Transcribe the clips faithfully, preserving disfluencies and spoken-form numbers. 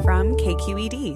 from K Q E D.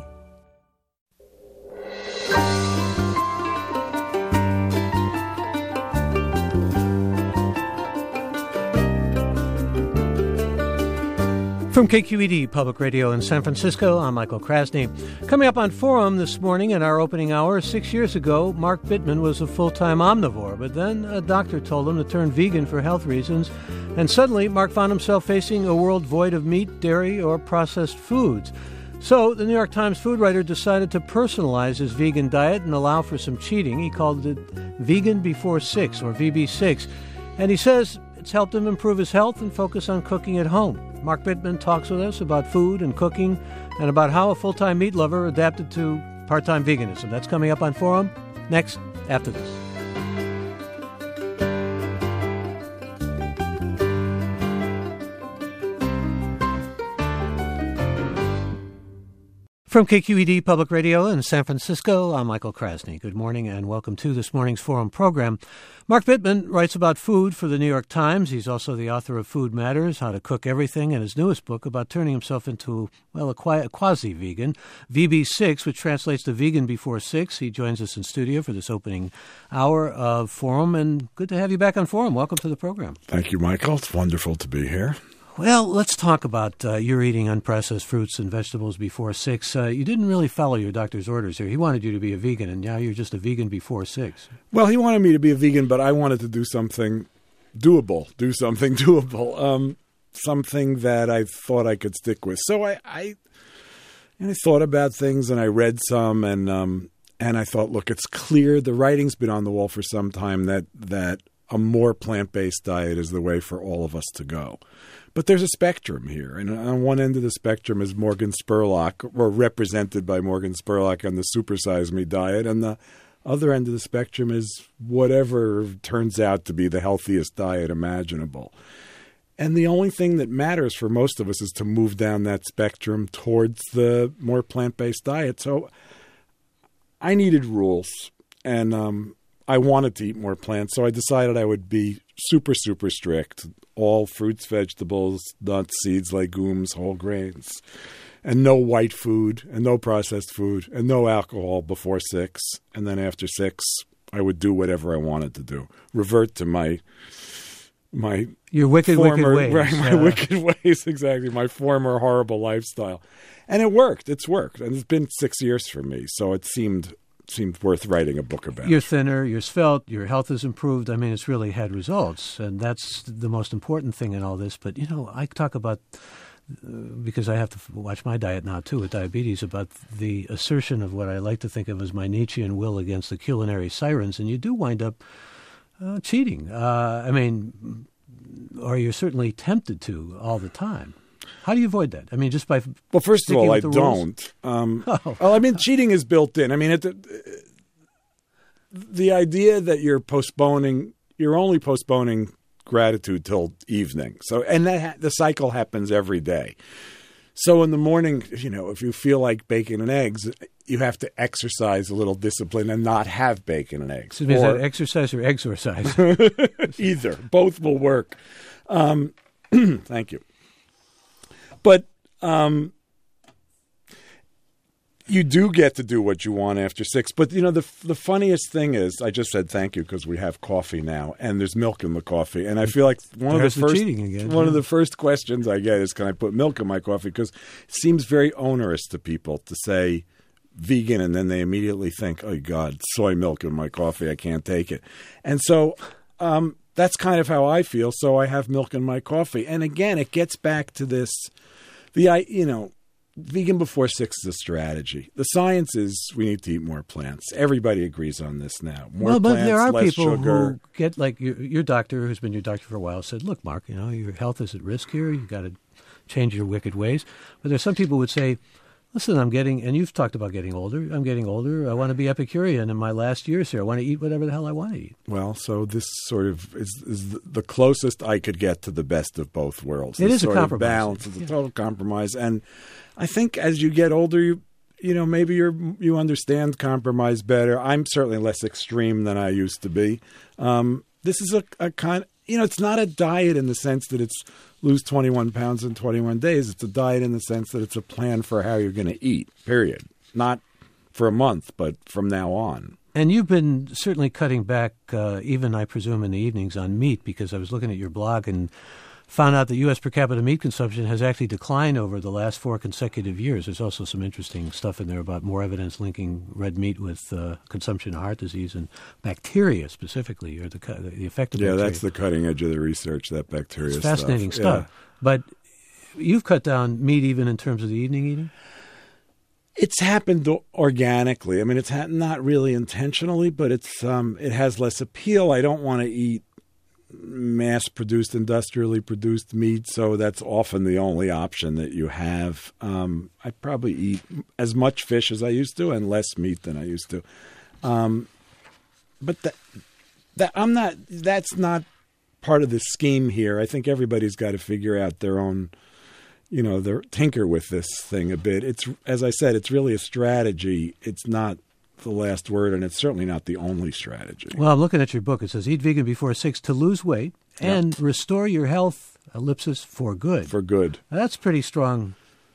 From K Q E D Public Radio in San Francisco, I'm Michael Krasny. Coming up on Forum this morning in our opening hour, six years ago, Mark Bittman was a full-time omnivore, but then a doctor told him to turn vegan for health reasons, and suddenly Mark found himself facing a world void of meat, dairy, or processed foods. So the New York Times food writer decided to personalize his vegan diet and allow for some cheating. He called it Vegan Before Six, or V B six, and he says it's helped him improve his health and focus on cooking at home. Mark Bittman talks with us about food and cooking and about how a full-time meat lover adapted to part-time veganism. That's coming up on Forum next after this. From K Q E D Public Radio in San Francisco, I'm Michael Krasny. Good morning and welcome to this morning's Forum program. Mark Bittman writes about food for the New York Times. He's also the author of Food Matters, How to Cook Everything, and his newest book about turning himself into, well, a, qui- a quasi-vegan, V B six, which translates to Vegan Before Six. He joins us in studio for this opening hour of Forum, and good to have you back on Forum. Welcome to the program. Thank you, Michael. It's wonderful to be here. Well, let's talk about uh, your eating unprocessed fruits and vegetables before six. Uh, you didn't really follow your doctor's orders here. He wanted you to be a vegan, and now you're just a vegan before six. Well, he wanted me to be a vegan, but I wanted to do something doable, do something doable, um, something that I thought I could stick with. So I, I, and I thought about things, and I read some, and um, and I thought, look, it's clear. The writing's been on the wall for some time that that a more plant-based diet is the way for all of us to go. But there's a spectrum here. And on one end of the spectrum is Morgan Spurlock, or represented by Morgan Spurlock on the Supersize Me diet. And the other end of the spectrum is whatever turns out to be the healthiest diet imaginable. And the only thing that matters for most of us is to move down that spectrum towards the more plant-based diet. So I needed rules, and um, I wanted to eat more plants. So I decided I would be super, super strict. All fruits, vegetables, nuts, seeds, legumes, whole grains, and no white food, and no processed food, and no alcohol before six. And then after six, I would do whatever I wanted to do. Revert to my my your wicked, former, wicked ways. Right, my uh, wicked ways, exactly. My former horrible lifestyle, and it worked. It's worked, and it's been six years for me. So it seemed. seemed worth writing a book about. You're thinner, you're svelte, your health has improved. I mean, it's really had results, and that's the most important thing in all this. But, you know, I talk about, uh, because I have to watch my diet now, too, with diabetes, about the assertion of what I like to think of as my Nietzschean will against the culinary sirens, and you do wind up uh, cheating. Uh, I mean, or you're certainly tempted to all the time. How do you avoid that? I mean, just by well, first of all, I don't. Rules? Um, oh. Well, I mean, cheating is built in. I mean, it, the, the idea that you're postponing, you're only postponing gratitude till evening. So, and that ha- the cycle happens every day. So, in the morning, you know, if you feel like bacon and eggs, you have to exercise a little discipline and not have bacon and eggs. So is that exercise or exercise? Either, both will work. Um, thank you. But um, you do get to do what you want after six. But, you know, the the funniest thing is, I just said thank you because we have coffee now, and there's milk in the coffee. And I feel like one There's of the first the cheating again, one yeah. of the first questions I get is, can I put milk in my coffee? Because it seems very onerous to people to say vegan, and then they immediately think, oh, God, soy milk in my coffee. I can't take it. And so um, that's kind of how I feel. So I have milk in my coffee. And again, it gets back to this. The I you know, vegan before six is a strategy. The science is we need to eat more plants. Everybody agrees on this now. More well, but plants, there are less people sugar. who get like your, your doctor, who's been your doctor for a while, said, "Look, Mark, you know your health is at risk here. You got to change your wicked ways." But there's some people who would say, "Listen, I'm getting," and you've talked about getting older. I'm getting older. I want to be Epicurean in my last years here. I want to eat whatever the hell I want to eat. Well, so this sort of is, is the closest I could get to the best of both worlds. It this is a sort of compromise. balance. It's a Yeah. total compromise. And I think as you get older, you you know, maybe you're you understand compromise better. I'm certainly less extreme than I used to be. Um, this is a, a kind you know, it's not a diet in the sense that it's lose twenty-one pounds in twenty-one days. It's a diet in the sense that it's a plan for how you're going to eat, period. Not for a month, but from now on. And you've been certainly cutting back, uh, even, I presume, in the evenings on meat, because I was looking at your blog and found out that U S per capita meat consumption has actually declined over the last four consecutive years. There's also some interesting stuff in there about more evidence linking red meat with uh, consumption of heart disease and bacteria specifically, or the, the effect of yeah, bacteria. Yeah, that's the cutting edge of the research, that bacteria it's fascinating stuff. stuff. Yeah. But you've cut down meat even in terms of the evening eating? It's happened organically. I mean, it's ha- not really intentionally, but it's um, it has less appeal. I don't want to eat mass-produced, industrially produced meat, so that's often the only option that you have. Um, I probably eat as much fish as I used to and less meat than I used to. Um, but that, that I'm not. That's not part of the scheme here. I think everybody's got to figure out their own, you know, their tinker with this thing a bit. It's, as I said, it's really a strategy. It's not the last word, and it's certainly not the only strategy. Well, I'm looking at your book. It says, eat vegan before six to lose weight and yep. restore your health, ellipsis, for good. For good. That's pretty strong.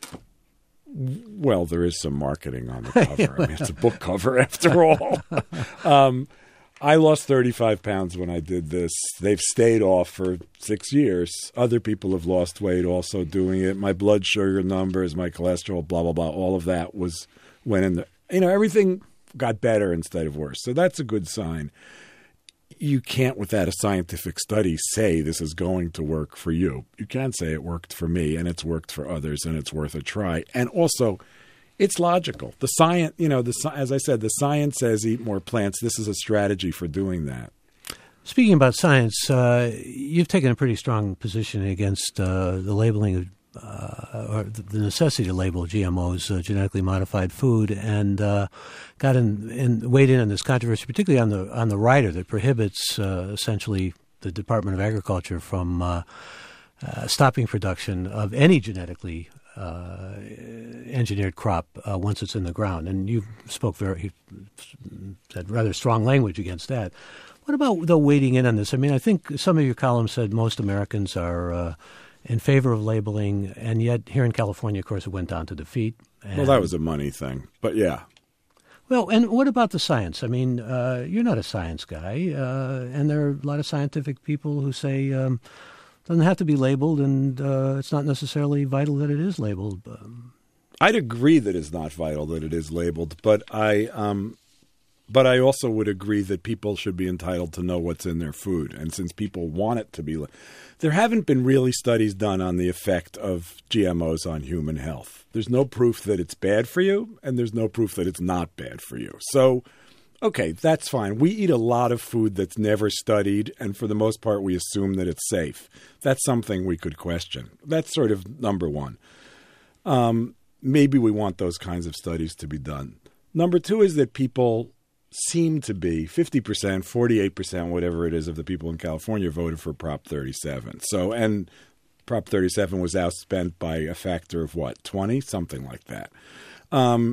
Well, there is some marketing on the cover. I mean, it's a book cover after all. um, I lost thirty-five pounds when I did this. They've stayed off for six years. Other people have lost weight also doing it. My blood sugar numbers, my cholesterol, blah, blah, blah, all of that was went in the, you know, everything got better instead of worse. So that's a good sign. You can't, without a scientific study, say this is going to work for you. You can say it worked for me and it's worked for others and it's worth a try. And also, it's logical. The science, you know, the as I said, the science says eat more plants. This is a strategy for doing that. Speaking about science, uh, you've taken a pretty strong position against uh, the labeling of Uh, or the necessity to label G M Os, uh, genetically modified food, and uh, got in, in weighed in on this controversy, particularly on the on the rider that prohibits uh, essentially the Department of Agriculture from uh, uh, stopping production of any genetically uh, engineered crop uh, once it's in the ground. And you spoke very, had rather strong language against that. What about the weighting in on this? I mean, I think some of your columns said most Americans are Uh, in favor of labeling, and yet here in California, of course, it went down to defeat. And, well, that was a money thing, but yeah. Well, and what about the science? I mean, uh, you're not a science guy, uh, and there are a lot of scientific people who say um, it doesn't have to be labeled, and uh, it's not necessarily vital that it is labeled. Um, I'd agree that it's not vital that it is labeled, but I, um, but I also would agree that people should be entitled to know what's in their food, and since people want it to be labeled. There haven't been really studies done on the effect of G M Os on human health. There's no proof that it's bad for you, and there's no proof that it's not bad for you. So, okay, that's fine. We eat a lot of food that's never studied, and for the most part, we assume that it's safe. That's something we could question. That's sort of number one. Um, maybe we want those kinds of studies to be done. Number two is that people seem to be fifty percent, forty-eight percent, whatever it is, of the people in California voted for Prop thirty-seven. So, and Prop thirty-seven was outspent by a factor of what, twenty? Something like that. Um,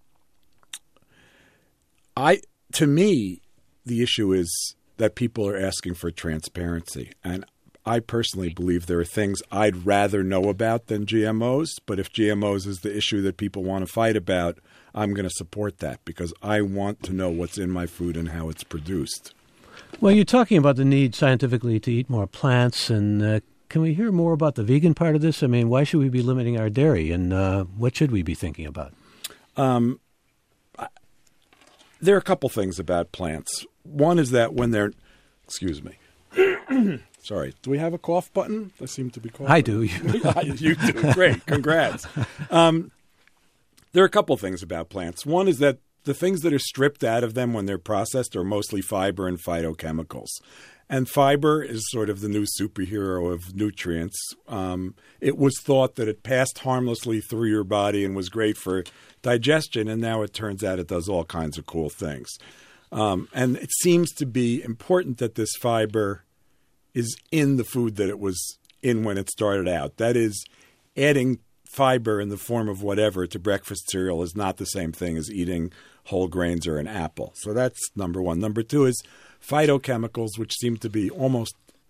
I, to me, the issue is that people are asking for transparency. And I personally believe there are things I'd rather know about than G M Os. But if G M Os is the issue that people want to fight about, I'm going to support that because I want to know what's in my food and how it's produced. Well, you're talking about the need scientifically to eat more plants, and uh, can we hear more about the vegan part of this? I mean, why should we be limiting our dairy, and uh, what should we be thinking about? Um, I, there are a couple things about plants. One is that when they're, excuse me, sorry, do we have a cough button? I seem to be coughing. I do. You do. Great. Congrats. Um, There are a couple things about plants. One is that the things that are stripped out of them when they're processed are mostly fiber and phytochemicals. And fiber is sort of the new superhero of nutrients. Um, it was thought that it passed harmlessly through your body and was great for digestion, and now it turns out it does all kinds of cool things. Um, and it seems to be important that this fiber is in the food that it was in when it started out. That is, adding fiber in the form of whatever to breakfast cereal is not the same thing as eating whole grains or an apple. So that's number one. Number two is phytochemicals, which seem to be almost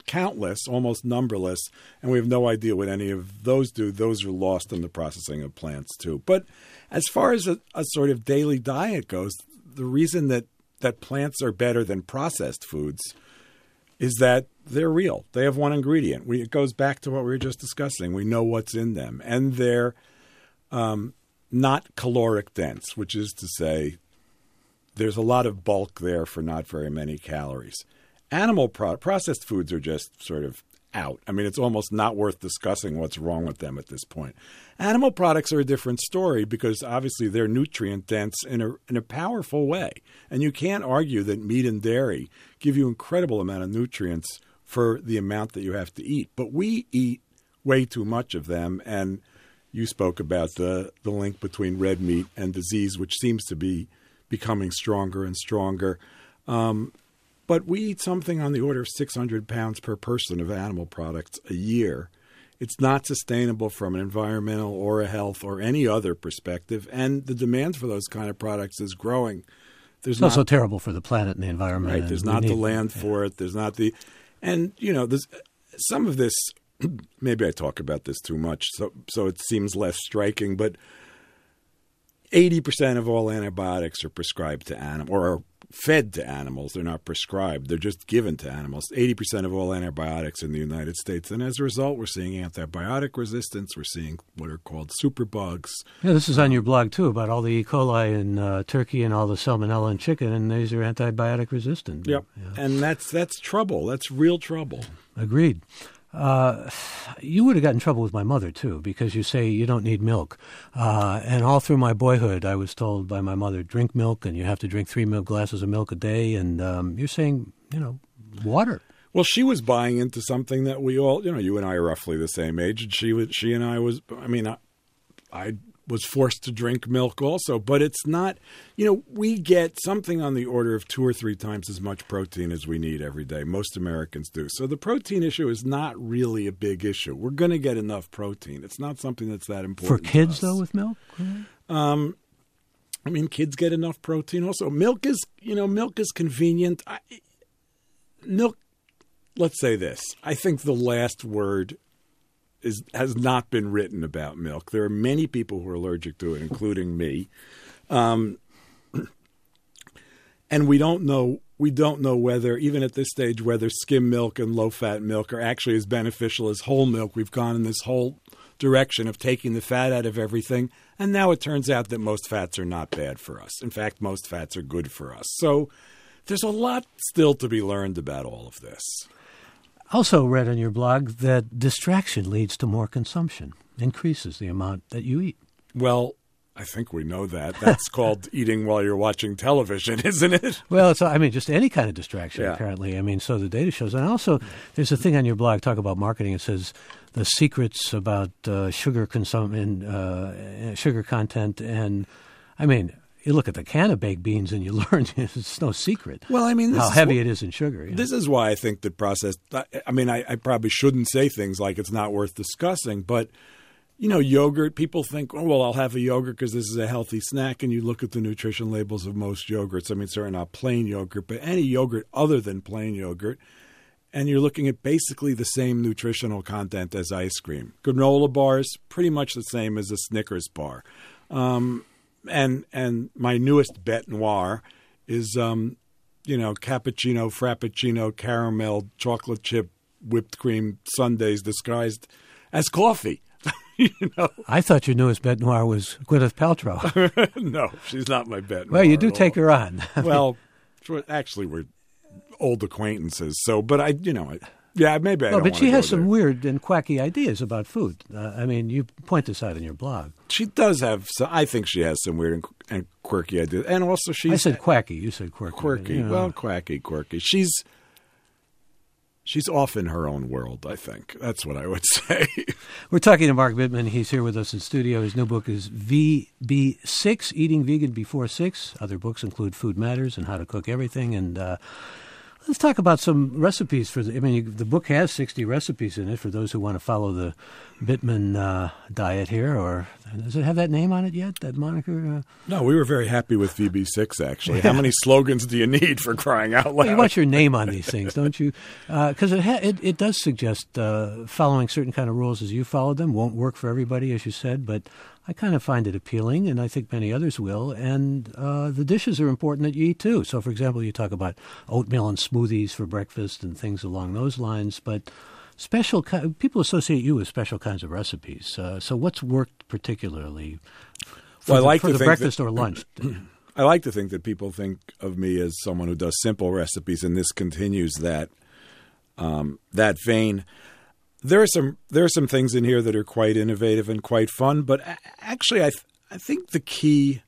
countless, almost numberless, and we have no idea what any of those do. Those are lost in the processing of plants, too. But as far as a, a sort of daily diet goes, the reason that, that plants are better than processed foods is that they're real. They have one ingredient. We, it goes back to what we were just discussing. We know what's in them. And they're um, not caloric dense, which is to say there's a lot of bulk there for not very many calories. Animal pro- processed foods are just sort of out. I mean, it's almost not worth discussing what's wrong with them at this point. Animal products are a different story because obviously they're nutrient dense in a in a powerful way. And you can't argue that meat and dairy give you incredible amount of nutrients for the amount that you have to eat. But we eat way too much of them. And you spoke about the, the link between red meat and disease, which seems to be becoming stronger and stronger. Um, but we eat something on the order of six hundred pounds per person of animal products a year. It's not sustainable from an environmental or a health or any other perspective, and the demand for those kind of products is growing. There's it's not, also terrible for the planet and the environment. Right. There's not need, the land yeah. for it. There's not the – and, you know, there's some of this – maybe I talk about this too much, so so it seems less striking, but eighty percent of all antibiotics are prescribed to animals or are fed to animals. They're not prescribed. They're just given to animals. eighty percent of all antibiotics in the United States. And as a result, we're seeing antibiotic resistance. We're seeing what are called superbugs. Yeah, this is on your blog, too, about all the E. coli in uh, turkey and all the salmonella in chicken, and these are antibiotic resistant. Yep. Yeah. And that's that's trouble. That's real trouble. Agreed. Uh, you would have got in trouble with my mother, too, because you say you don't need milk. Uh, and all through my boyhood, I was told by my mother, drink milk, and you have to drink three milk glasses of milk a day. And um, you're saying, you know, water. Well, she was buying into something that we all, you know, you and I are roughly the same age. And she was, she and I was, I mean, I, I was forced to drink milk also. But it's not, you know, we get something on the order of two or three times as much protein as we need every day. Most Americans do. So the protein issue is not really a big issue. We're going to get enough protein. It's not something that's that important. For kids, though, with milk? Um, I mean, kids get enough protein also. Milk is, you know, milk is convenient. I, milk, let's say this. I think the last word is has not been written about milk. There are many people who are allergic to it, including me. Um, and we don't know we don't know whether, even at this stage, whether skim milk and low-fat milk are actually as beneficial as whole milk. We've gone in this whole direction of taking the fat out of everything, and now it turns out that most fats are not bad for us. In fact, most fats are good for us. So there's a lot still to be learned about all of this. Also read on your blog that distraction leads to more consumption, increases the amount that you eat. Well, I think we know that. That's called eating while you're watching television, isn't it? Well, it's, I mean, just any kind of distraction, yeah. apparently. I mean, so the data shows. And also, there's a thing on your blog, talk about marketing. It says the secrets about uh, sugar consumption, uh, sugar content. And, I mean, you look at the can of baked beans and you learn it's no secret well, I mean, this how is heavy wh- it is in sugar. You know? This is why I think the process – I mean, I, I probably shouldn't say things like it's not worth discussing, but, you know, yogurt, people think, oh, well, I'll have a yogurt because this is a healthy snack, and you look at the nutrition labels of most yogurts. I mean, certainly not plain yogurt, but any yogurt other than plain yogurt, and you're looking at basically the same nutritional content as ice cream. Granola bars, pretty much the same as a Snickers bar. Um And and my newest bête noire is, um, you know, cappuccino, frappuccino, caramel, chocolate chip, whipped cream sundaes disguised as coffee. you know, I thought your newest bête noire was Gwyneth Paltrow. No, she's not my bête noire. Well, you do take her on. Well, actually, we're old acquaintances. So, but I, you know, I, yeah, maybe I no, don't but want she to has go some there. weird and quacky ideas about food. Uh, I mean, you point this out in your blog. She does have. So I think she has some weird and, and quirky ideas, and also she's. I said quacky. You said quirky. Quirky. You know. Well, quacky, quirky. She's she's off in her own world, I think. That's what I would say. We're talking to Mark Bittman. He's here with us in studio. His new book is V B six, Eating Vegan Before six. Other books include Food Matters and How to Cook Everything. And uh, let's talk about some recipes. For the, I mean, you, the book has sixty recipes in it for those who want to follow the Bittman uh, diet here or And does it have that name on it yet, that moniker? Uh, No, we were very happy with V B six, actually. How many slogans do you need for crying out loud? Well, you want your name on these things, don't you? Because uh, it, ha- it it does suggest uh, following certain kind of rules as you followed them. Won't work for everybody, as you said, but I kind of find it appealing, and I think many others will. And uh, the dishes are important that you eat, too. So, for example, you talk about oatmeal and smoothies for breakfast and things along those lines, but special people associate you with special kinds of recipes. Uh, so what's worked particularly for well, the, I like for to the think breakfast that, or lunch? I like to think that people think of me as someone who does simple recipes, and this continues that um, that vein. There are some there are some things in here that are quite innovative and quite fun, but actually, I th- I think the key.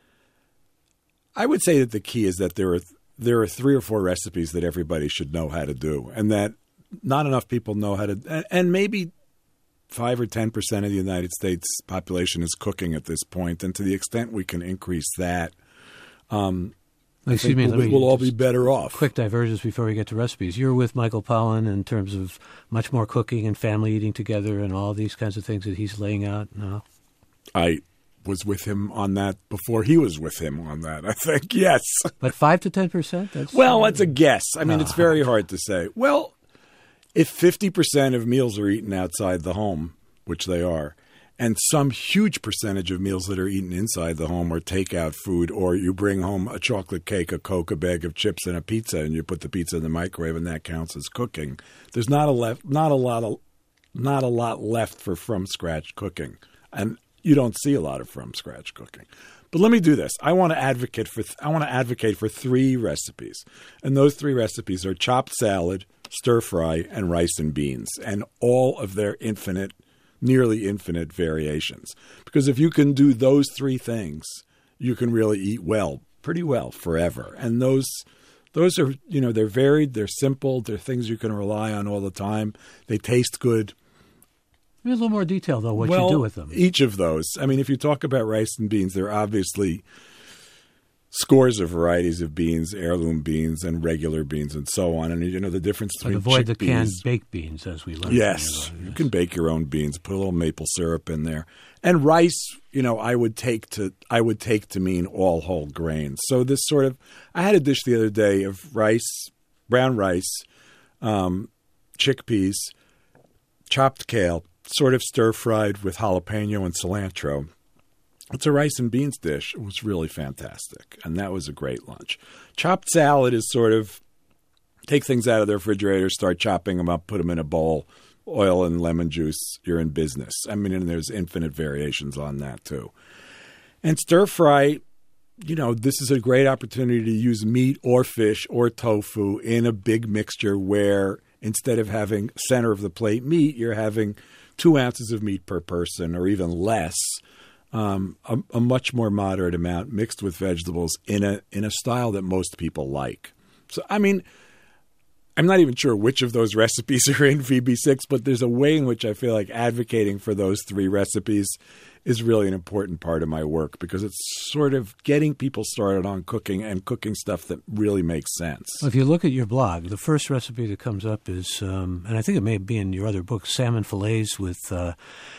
I would say that the key is that there are there are three or four recipes that everybody should know how to do, and that not enough people know how to, and, and maybe five or ten percent of the United States population is cooking at this point, and to the extent we can increase that, um, Excuse I me, think we'll, we'll all be better off. Quick diversions before we get to recipes. You're with Michael Pollan in terms of much more cooking and family eating together and all these kinds of things that he's laying out. No, I was with him on that before he was with him on that, I think, yes. But five to ten percent? That's well, that's a guess. I mean, oh. it's very hard to say. Well, if fifty percent of meals are eaten outside the home, which they are, and some huge percentage of meals that are eaten inside the home are takeout food, or you bring home a chocolate cake, a Coke, a bag of chips, and a pizza, and you put the pizza in the microwave, and that counts as cooking. There's not a left, not a lot of, not a lot left for from scratch cooking, and you don't see a lot of from scratch cooking. But let me do this. I want to advocate for th- I want to advocate for three recipes, and those three recipes are chopped salad, stir fry, and rice and beans, and all of their infinite, nearly infinite variations. Because if you can do those three things, you can really eat well, pretty well, forever. And those those are, you know, they're varied, they're simple, they're things you can rely on all the time. They taste good. Give me a little more detail, though, what well, you do with them. Each of those. I mean, if you talk about rice and beans, there are obviously scores of varieties of beans, heirloom beans, and regular beans, and so on. And you know the difference between but avoid the chickpeas. canned baked beans, as we learned. Yes, you can bake your own beans. Put a little maple syrup in there. And rice, you know, I would take to I would take to mean all whole grains. So this sort of, I had a dish the other day of rice, brown rice, um, chickpeas, chopped kale, sort of stir fried with jalapeno and cilantro. It's a rice and beans dish. It was really fantastic, and that was a great lunch. Chopped salad is sort of take things out of the refrigerator, start chopping them up, put them in a bowl, oil and lemon juice, you're in business. I mean, and there's infinite variations on that too. And stir fry, you know, this is a great opportunity to use meat or fish or tofu in a big mixture where instead of having center of the plate meat, you're having two ounces of meat per person or even less. Um, a, a much more moderate amount mixed with vegetables in a in a style that most people like. So, I mean, I'm not even sure which of those recipes are in V B six, but there's a way in which I feel like advocating for those three recipes is really an important part of my work because it's sort of getting people started on cooking and cooking stuff that really makes sense. Well, if you look at your blog, the first recipe that comes up is, um, and I think it may be in your other book, salmon fillets with uh,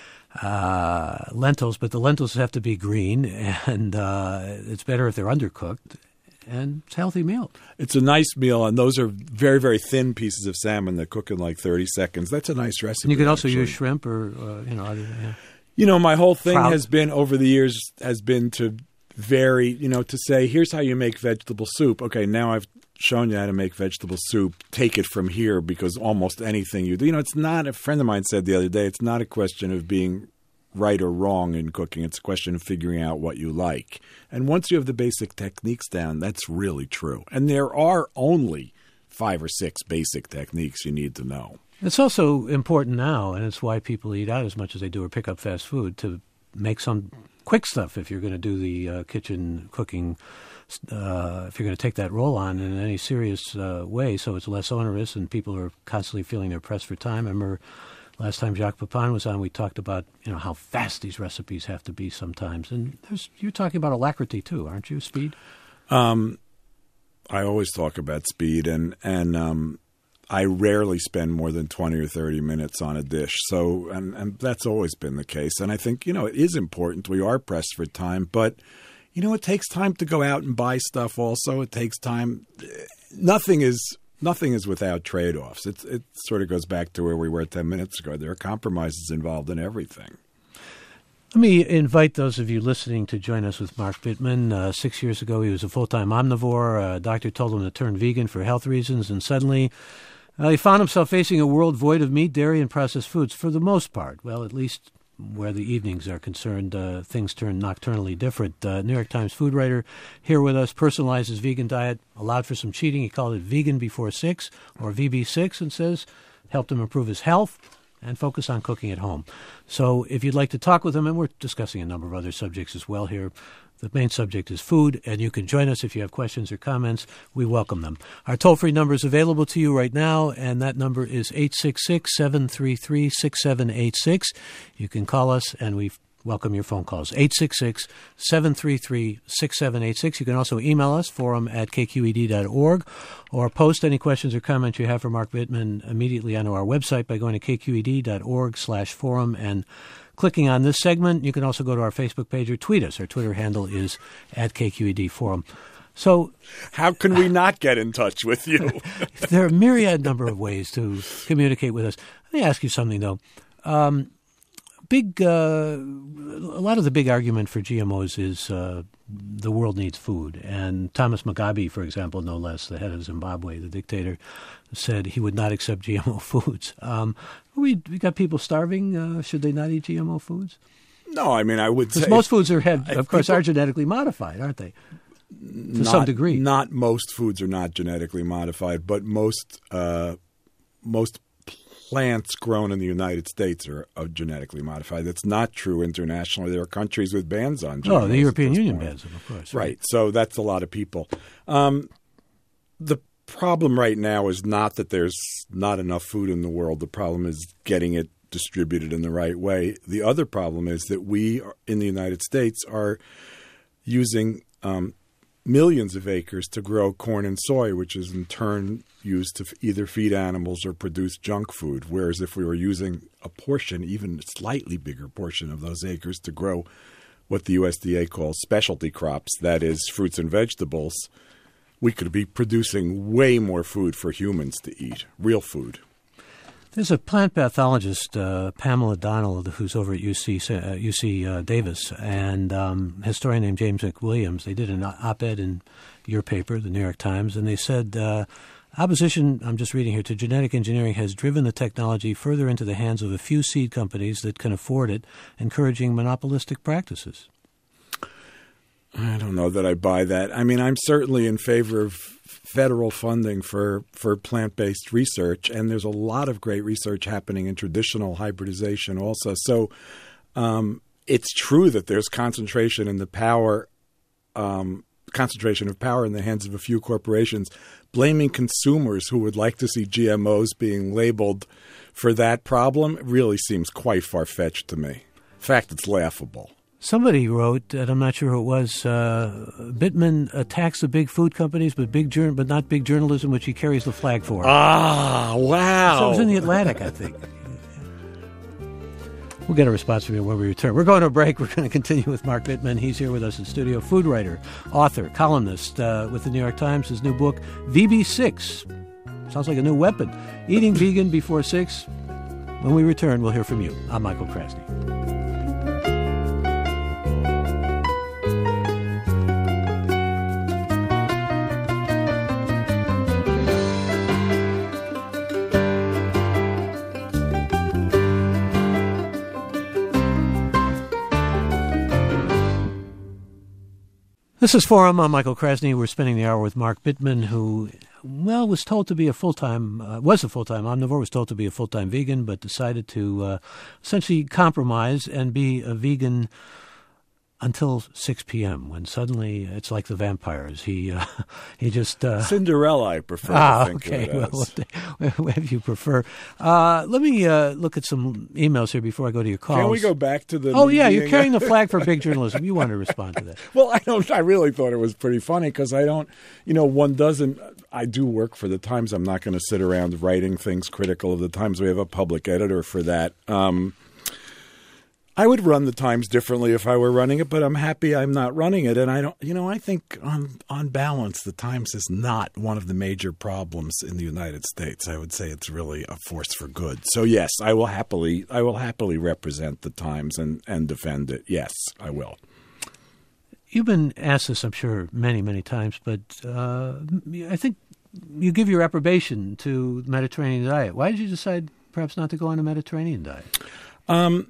uh, lentils, but the lentils have to be green, and uh, it's better if they're undercooked. And it's a healthy meal. It's a nice meal, and those are very, very thin pieces of salmon that cook in like thirty seconds. That's a nice recipe. And you can also actually. use shrimp or, uh, you know, other, yeah. You know, my whole thing Trout. has been over the years has been to vary, you know, to say, here's how you make vegetable soup. Okay, now I've shown you how to make vegetable soup. Take it from here because almost anything you do, you know, it's not, a friend of mine said the other day, it's not a question of being right or wrong in cooking. It's a question of figuring out what you like. And once you have the basic techniques down, that's really true. And there are only five or six basic techniques you need to know. It's also important now, and it's why people eat out as much as they do or pick up fast food, to make some quick stuff if you're going to do the uh, kitchen cooking, uh, if you're going to take that role on in any serious uh, way, so it's less onerous and people are constantly feeling they're pressed for time. I remember last time Jacques Pepin was on, we talked about, you know, how fast these recipes have to be sometimes. And there's, you're talking about alacrity too, aren't you, speed? Um, I always talk about speed, and, and um, I rarely spend more than twenty or thirty minutes on a dish. So, and, and that's always been the case. And I think, you know, it is important. We are pressed for time. But, you know, it takes time to go out and buy stuff also. It takes time. Nothing is nothing is without trade-offs. It's, it sort of goes back to where we were ten minutes ago. There are compromises involved in everything. Let me invite those of you listening to join us with Mark Bittman. Uh, six years ago, he was a full-time omnivore. A doctor told him to turn vegan for health reasons, and suddenly uh, he found himself facing a world void of meat, dairy, and processed foods for the most part. Well, at least where the evenings are concerned, uh, things turn nocturnally different. Uh, New York Times food writer here with us personalized his vegan diet, allowed for some cheating. He called it Vegan Before Six, or V B six, and says helped him improve his health and focus on cooking at home. So if you'd like to talk with him, and we're discussing a number of other subjects as well here, the main subject is food, and you can join us if you have questions or comments. We welcome them. Our toll-free number is available to you right now, and that number is eight six six, seven three three, six seven eight six. You can call us, and we welcome your phone calls, eight six six, seven three three, six seven eight six. You can also email us, forum at k q e d dot org, or post any questions or comments you have for Mark Bittman immediately onto our website by going to k q e d dot org slash forum and clicking on this segment. You can also go to our Facebook page or tweet us. Our Twitter handle is at K Q E D Forum. So, how can we not get in touch with you? There are a myriad number of ways to communicate with us. Let me ask you something, though. Um, Big, uh, a lot of the big argument for G M Os is uh, the world needs food. And Thomas Mugabe, for example, no less, the head of Zimbabwe, the dictator, said he would not accept G M O foods. Um, we we got people starving. Uh, should they not eat G M O foods? No, I mean, I would say... Because most foods are, have, of course, people, are genetically modified, aren't they? To not, some degree. Not most foods are not genetically modified, but most uh, most plants grown in the United States are, are genetically modified. That's not true internationally. There are countries with bans on G M Os. Oh, the European Union bans them, of course. Right. right. So that's a lot of people. Um, the problem right now is not that there's not enough food in the world. The problem is getting it distributed in the right way. The other problem is that we in the United States are using um, millions of acres to grow corn and soy, which is in turn used to either feed animals or produce junk food. Whereas if we were using a portion, even a slightly bigger portion of those acres to grow what the U S D A calls specialty crops, that is fruits and vegetables, we could be producing way more food for humans to eat, real food. There's a plant pathologist, uh, Pamela Donald, who's over at U C uh, U C uh, Davis, and um, a historian named James McWilliams. They did an op-ed in your paper, the New York Times, and they said uh, opposition, I'm just reading here, to genetic engineering has driven the technology further into the hands of a few seed companies that can afford it, encouraging monopolistic practices. I don't know that I buy that. I mean, I'm certainly in favor of federal funding for, for plant-based research, and there's a lot of great research happening in traditional hybridization also. So um, it's true that there's concentration in the power, um, concentration of power in the hands of a few corporations. Blaming consumers who would like to see G M Os being labeled for that problem really seems quite far-fetched to me. In fact, it's laughable. Somebody wrote, and I'm not sure who it was, uh, Bittman attacks the big food companies, but big jour- but not big journalism, which he carries the flag for. Ah, wow. So it was in the Atlantic, I think. We'll get a response from you when we return. We're going to a break. We're going to continue with Mark Bittman. He's here with us in studio. Food writer, author, columnist uh, with the New York Times. His new book, V B six. Sounds like a new weapon. Eating Vegan Before Six. When we return, we'll hear from you. I'm Michael Krasny. This is Forum. I'm Michael Krasny. We're spending the hour with Mark Bittman, who, well, was told to be a full-time, uh, was a full-time omnivore, was told to be a full-time vegan, but decided to uh, essentially compromise and be a vegan until six p.m. when suddenly it's like the vampires. He uh, he just... Uh, Cinderella, I prefer ah, to think okay. of it as. Well, whatever you prefer. Uh, let me uh, look at some emails here before I go to your calls. Can we go back to the... Oh, yeah, being... you're carrying the flag for big journalism. You want to respond to that. Well, I don't. I really thought it was pretty funny because I don't, you know, one doesn't... I do work for the Times. I'm not going to sit around writing things critical of the Times. We have a public editor for that. Um I would run the Times differently if I were running it, but I'm happy I'm not running it. And I don't, you know, I think on on balance, the Times is not one of the major problems in the United States. I would say it's really a force for good. So yes, I will happily, I will happily represent the Times and, and defend it. Yes, I will. You've been asked this, I'm sure, many, many times, but uh, I think you give your approbation to the Mediterranean diet. Why did you decide perhaps not to go on a Mediterranean diet? Um.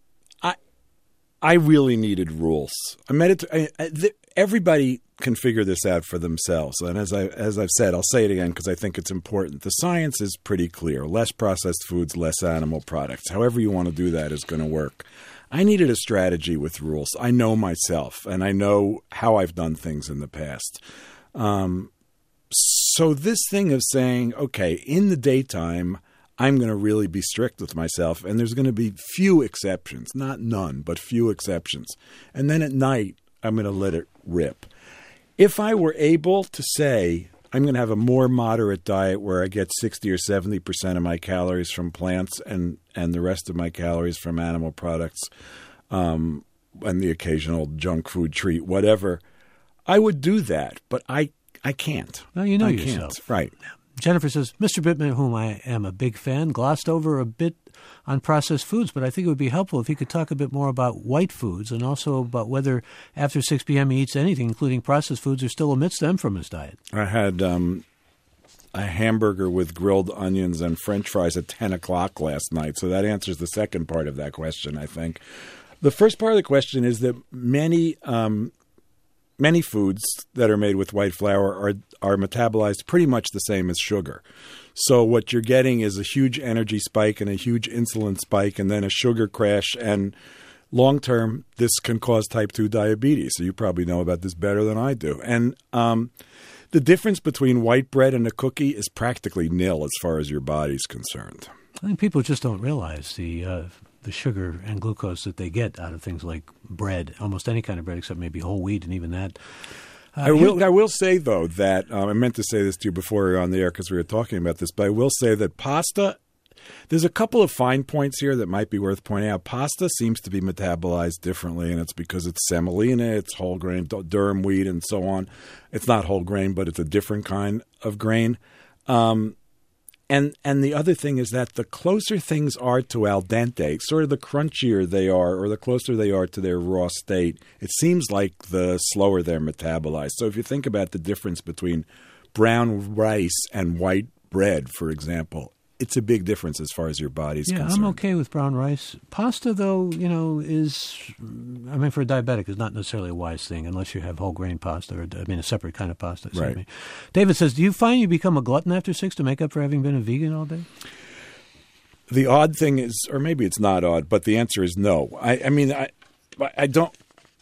I really needed rules. I medita- I, I, th- everybody can figure this out for themselves. And as, I, as I've said, I'll say it again because I think it's important. The science is pretty clear. Less processed foods, less animal products. However you want to do that is going to work. I needed a strategy with rules. I know myself, and I know how I've done things in the past. Um, so this thing of saying, okay, in the daytime – I'm going to really be strict with myself, and there's going to be few exceptions, not none, but few exceptions. And then at night, I'm going to let it rip. If I were able to say I'm going to have a more moderate diet where I get sixty or seventy percent of my calories from plants and, and the rest of my calories from animal products um, and the occasional junk food treat, whatever, I would do that, but I, I can't. Well, you know I yourself. Can't. Right. Jennifer says, Mister Bittman, whom I am a big fan, glossed over a bit on processed foods, but I think it would be helpful if he could talk a bit more about white foods and also about whether after six p.m. he eats anything, including processed foods, or still omits them from his diet. I had um, a hamburger with grilled onions and French fries at ten o'clock last night, so that answers the second part of that question, I think. The first part of the question is that many um, many foods that are made with white flour are are metabolized pretty much the same as sugar. So what you're getting is a huge energy spike and a huge insulin spike and then a sugar crash. And long term, this can cause type two diabetes. So you probably know about this better than I do. And um, the difference between white bread and a cookie is practically nil as far as your body's concerned. I think people just don't realize the uh, the sugar and glucose that they get out of things like bread, almost any kind of bread except maybe whole wheat, and even that. Uh, I will I will say, though, that um, I meant to say this to you before we were on the air because we were talking about this, but I will say that pasta, there's a couple of fine points here that might be worth pointing out. Pasta seems to be metabolized differently, and it's because it's semolina, it's whole grain, durum wheat, and so on. It's not whole grain, but it's a different kind of grain. Um And and the other thing is that the closer things are to al dente, sort of the crunchier they are or the closer they are to their raw state, it seems like the slower they're metabolized. So if you think about the difference between brown rice and white bread, for example, it's a big difference as far as your body's yeah, concerned. I'm okay with brown rice. Pasta, though, you know, is, I mean, for a diabetic, is not necessarily a wise thing unless you have whole grain pasta, or, I mean, a separate kind of pasta. Right. Me. David says, do you find you become a glutton after six to make up for having been a vegan all day? The odd thing is, or maybe it's not odd, but the answer is no. I, I mean, I, I don't.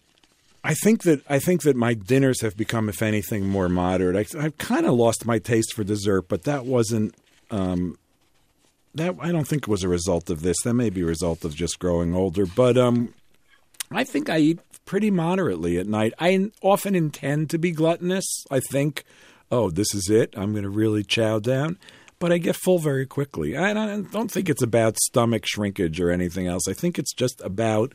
I think that I think that my dinners have become, if anything, more moderate. I, I've kind of lost my taste for dessert, but that wasn't. Um, That I don't think it was a result of this. That may be a result of just growing older. But um, I think I eat pretty moderately at night. I often intend to be gluttonous. I think, oh, this is it. I'm going to really chow down. But I get full very quickly. I don't think it's about stomach shrinkage or anything else. I think it's just about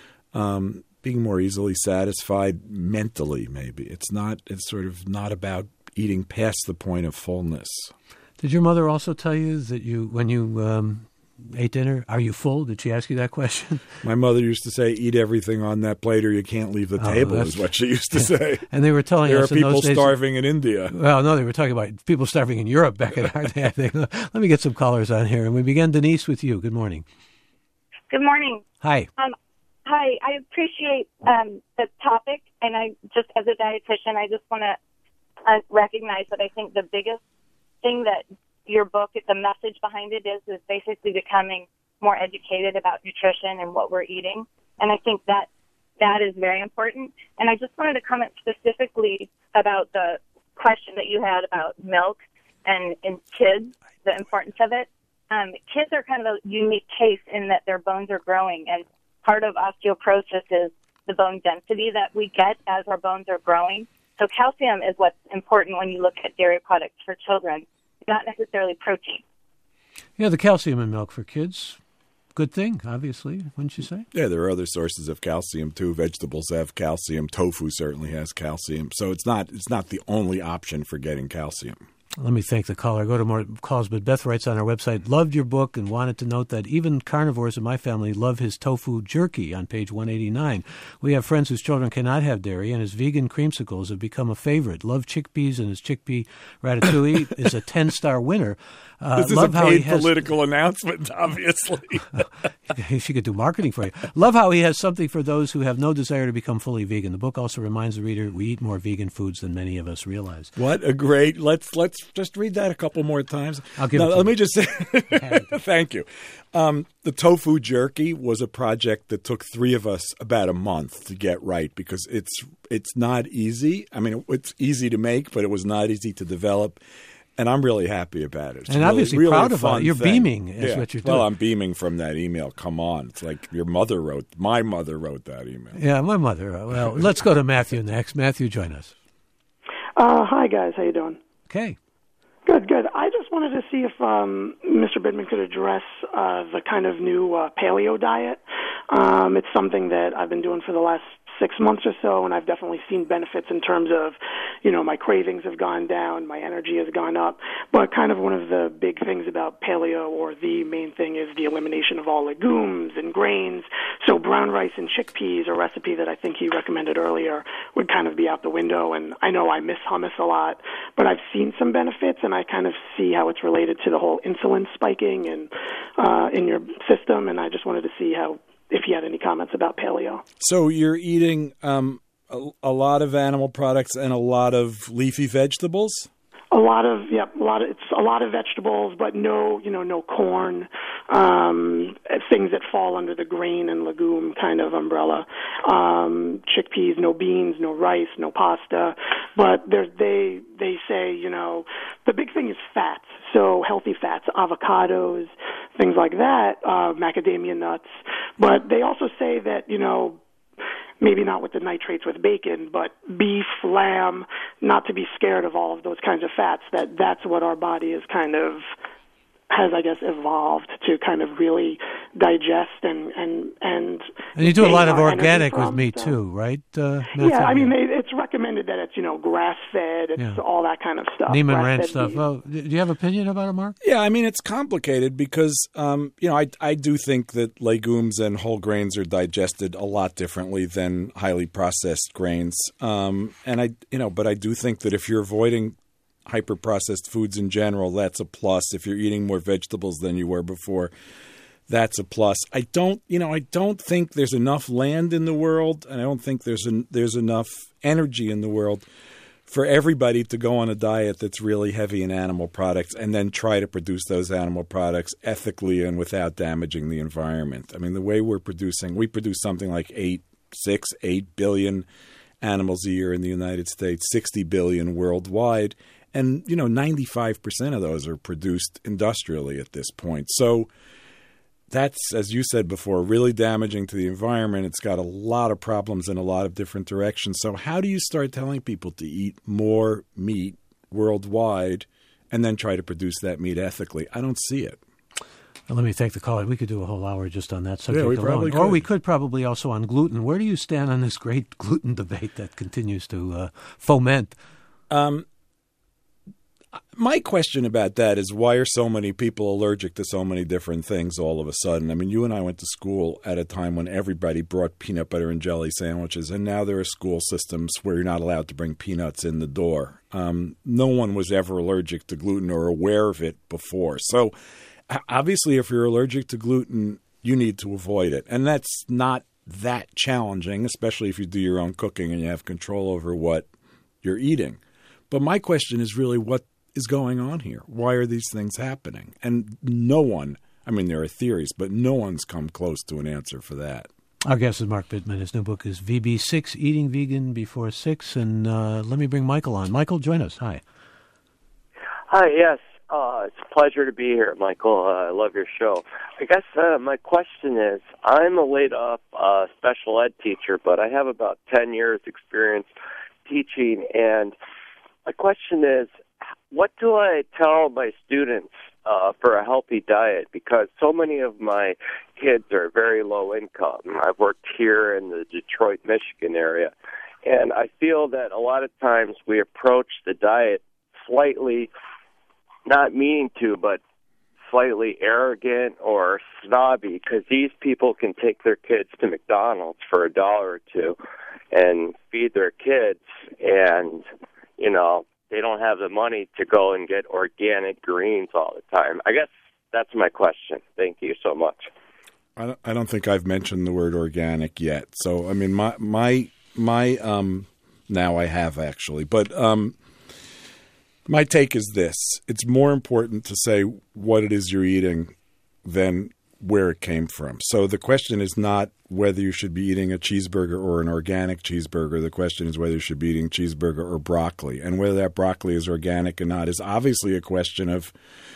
um, being more easily satisfied mentally, maybe. It's not. It's sort of not about eating past the point of fullness. Did your mother also tell you that you, when you um, ate dinner, are you full? Did she ask you that question? My mother used to say, eat everything on that plate or you can't leave the oh, table, is what she used to say. And they were telling there us There are people in those days, starving in India. Well, no, they were talking about people starving in Europe back in our day, I think. Let me get some callers on here. And we begin, Denise, with you. Good morning. Good morning. Hi. Um, hi, I appreciate um, the topic, and I just, as a dietitian, I just want to uh, recognize that I think the biggest thing that your book, the message behind it is, is basically becoming more educated about nutrition and what we're eating. And I think that that is very important. And I just wanted to comment specifically about the question that you had about milk and, and kids, the importance of it. Um, kids are kind of a unique case in that their bones are growing, and part of osteoporosis is the bone density that we get as our bones are growing. So calcium is what's important when you look at dairy products for children, not necessarily protein. Yeah, the calcium in milk for kids, good thing, obviously, wouldn't you say? Yeah, there are other sources of calcium too. Vegetables have calcium. Tofu certainly has calcium. So it's not it's not the only option for getting calcium. Let me thank the caller. Go to more calls, but Beth writes on our website, loved your book and wanted to note that even carnivores in my family love his tofu jerky on page one eighty-nine. We have friends whose children cannot have dairy, and his vegan creamsicles have become a favorite. Love chickpeas, and his chickpea ratatouille is a ten-star winner. Uh, this is love a how paid he has, political announcement, obviously. She could do marketing for you. Love how he has something for those who have no desire to become fully vegan. The book also reminds the reader we eat more vegan foods than many of us realize. What a great, let's let's just read that a couple more times. I'll give now, it to let you. me just say, thank you. Um, the tofu jerky was a project that took three of us about a month to get right because it's it's not easy. I mean, it's easy to make, but it was not easy to develop. And I'm really happy about it. It's and really, obviously really proud of fun it. You're thing. beaming is yeah. what you're doing. Well, I'm beaming from that email. Come on. It's like your mother wrote, my mother wrote that email. Yeah, my mother. Well, let's go to Matthew next. Matthew, join us. Uh, hi, guys. How you doing? Okay. Good, good. I just wanted to see if um, Mister Bittman could address uh, the kind of new uh, paleo diet. Um, it's something that I've been doing for the last six months or so, and I've definitely seen benefits in terms of, you know, my cravings have gone down, my energy has gone up. But kind of one of the big things about paleo, or the main thing, is the elimination of all legumes and grains. So brown rice and chickpeas, a recipe that I think he recommended earlier, would kind of be out the window. And I know I miss hummus a lot, but I've seen some benefits, and I kind of see how it's related to the whole insulin spiking and uh, in your system. And I just wanted to see how, if you had any comments about paleo. So you're eating um, a, a lot of animal products and a lot of leafy vegetables? A lot of, yeah, a lot of, it's a lot of vegetables, but no, you know, no corn, um, things that fall under the grain and legume kind of umbrella. Um, chickpeas, no beans, no rice, no pasta. But there, they, they say, you know, the big thing is fats. So healthy fats, avocados, things like that, uh, macadamia nuts. But they also say that, you know, maybe not with the nitrates with bacon, but beef, lamb, not to be scared of all of those kinds of fats, that that's what our body is kind of, has, I guess, evolved to kind of really digest and... And, and, and you do a lot of our organic from, with meat, so. too, right? Uh, yeah, I mean, they, it's recommended that it's, you know, grass-fed, it's yeah. all that kind of stuff. Neiman Ranch stuff. Well, do you have an opinion about it, Mark? Yeah, I mean, it's complicated because, um, you know, I, I do think that legumes and whole grains are digested a lot differently than highly processed grains. Um, and I, you know, but I do think that if you're avoiding hyper-processed foods in general, that's a plus. If you're eating more vegetables than you were before, that's a plus. I don't, you know, I don't think there's enough land in the world, and I don't think there's an, there's enough energy in the world for everybody to go on a diet that's really heavy in animal products and then try to produce those animal products ethically and without damaging the environment. I mean, the way we're producing, we produce something like eight, six, eight billion animals a year in the United States, sixty billion worldwide. And, you know, ninety-five percent of those are produced industrially at this point. So that's, as you said before, really damaging to the environment. It's got a lot of problems in a lot of different directions. So how do you start telling people to eat more meat worldwide and then try to produce that meat ethically? I don't see it. Well, let me thank the caller. We could do a whole hour just on that subject yeah, we alone. Probably could. Or we could probably also on gluten. Where do you stand on this great gluten debate that continues to uh, foment? Um, my question about that is, why are so many people allergic to so many different things all of a sudden? I mean, you and I went to school at a time when everybody brought peanut butter and jelly sandwiches, and now there are school systems where you're not allowed to bring peanuts in the door. Um, no one was ever allergic to gluten or aware of it before. So obviously, if you're allergic to gluten, you need to avoid it. And that's not that challenging, especially if you do your own cooking and you have control over what you're eating. But my question is really, what is going on here? Why are these things happening? And no one, I mean, there are theories, but no one's come close to an answer for that. Our guest is Mark Bittman. His new book is V B six, Eating Vegan Before Six. And uh, let me bring Michael on. Michael, join us. Hi. Hi, yes. Uh, it's a pleasure to be here, Michael. Uh, I love your show. I guess uh, my question is, I'm a laid-off uh, special ed teacher, but I have about ten years experience teaching. And my question is, what do I tell my students uh, for a healthy diet? Because so many of my kids are very low income. I've worked here in the Detroit, Michigan area, and I feel that a lot of times we approach the diet slightly, not meaning to, but slightly arrogant or snobby, because these people can take their kids to McDonald's for a dollar or two and feed their kids, and, you know, they don't have the money to go and get organic greens all the time. I guess that's my question. Thank you so much. I don't, I don't think I've mentioned the word organic yet. So, I mean, my, my, my, um, now I have actually, but, um, my take is this. It's more important to say what it is you're eating than where it came from. So the question is not whether you should be eating a cheeseburger or an organic cheeseburger. The question is whether you should be eating cheeseburger or broccoli. And whether that broccoli is organic or not is obviously a question of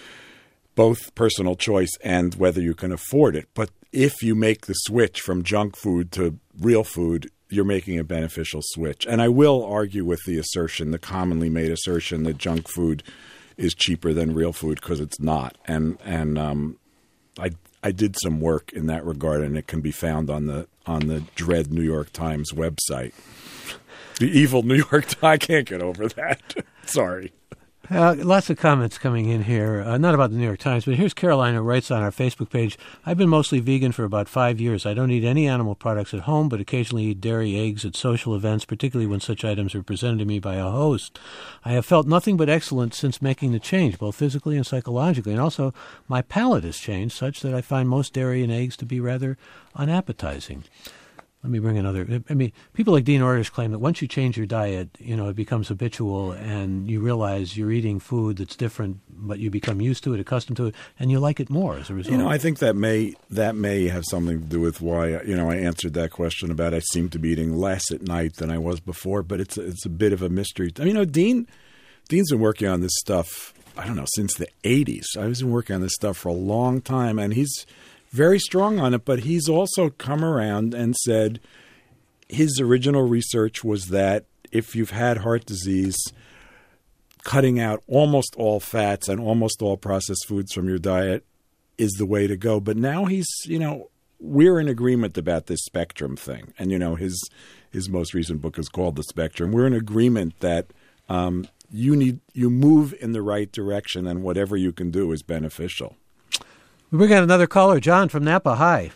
both personal choice and whether you can afford it. But if you make the switch from junk food to real food, you're making a beneficial switch. And I will argue with the assertion, the commonly made assertion, that junk food is cheaper than real food, because it's not. And and um, I I did some work in that regard, and it can be found on the on the dread New York Times website. The evil New York Times. I can't get over that. Sorry. Uh, lots of comments coming in here, uh, not about the New York Times, but here's Caroline who writes on our Facebook page, I've been mostly vegan for about five years. I don't eat any animal products at home, but occasionally eat dairy, eggs at social events, particularly when such items are presented to me by a host. I have felt nothing but excellent since making the change, both physically and psychologically, and also my palate has changed such that I find most dairy and eggs to be rather unappetizing. Let me bring another. I mean, people like Dean Ornish claim that once you change your diet, you know, it becomes habitual, and you realize you're eating food that's different, but you become used to it, accustomed to it, and you like it more as a result. You know, I think that may that may have something to do with why, you know, I answered that question about I seem to be eating less at night than I was before, but it's it's a bit of a mystery. I mean, you know, Dean Dean's been working on this stuff, I don't know, since the eighties. I was been working on this stuff for a long time, and he's very strong on it, but he's also come around and said his original research was that if you've had heart disease, cutting out almost all fats and almost all processed foods from your diet is the way to go. But now he's, you know, we're in agreement about this spectrum thing. And, you know, his his most recent book is called The Spectrum. We're in agreement that um, you need you move in the right direction, and whatever you can do is beneficial. We got another caller, John from Napa. Hi.